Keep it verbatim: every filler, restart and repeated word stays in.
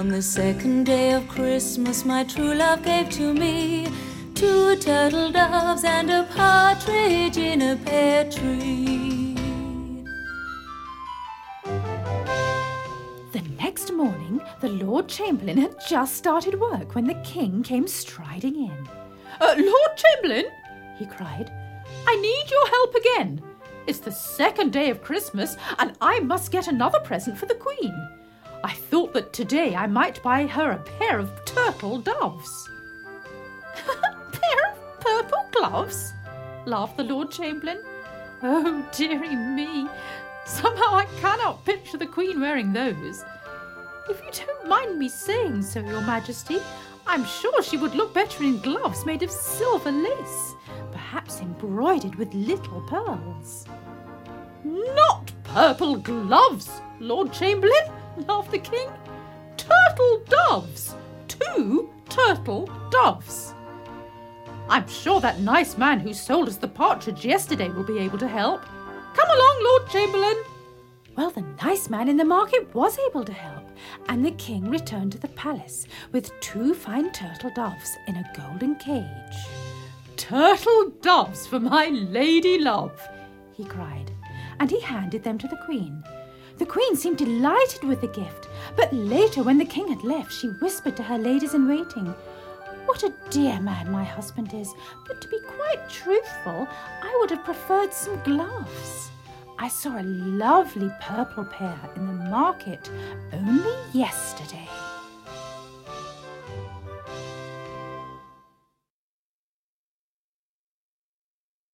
On the second day of Christmas, my true love gave to me two turtle doves and a partridge in a pear tree. The next morning, the Lord Chamberlain had just started work when the king came striding in. Uh, Lord Chamberlain, he cried, I need your help again. It's the second day of Christmas, and I must get another present for the Queen. I thought that today I might buy her a pair of turtle doves. Pair of purple gloves? Laughed the Lord Chamberlain. Oh, dearie me. Somehow I cannot picture the Queen wearing those. If you don't mind me saying so, Your Majesty, I'm sure she would look better in gloves made of silver lace, perhaps embroidered with little pearls. Not purple gloves, Lord Chamberlain, laughed the king. Turtle doves. Two turtle doves. I'm sure that nice man who sold us the partridge yesterday will be able to help. Come along, Lord Chamberlain. Well, the nice man in the market was able to help, and the king returned to the palace with two fine turtle doves in a golden cage. Turtle doves for my lady love, he cried, and he handed them to the Queen. The Queen seemed delighted with the gift, but later when the king had left, she whispered to her ladies-in-waiting, What a dear man my husband is, but to be quite truthful, I would have preferred some gloves. I saw a lovely purple pair in the market only yesterday.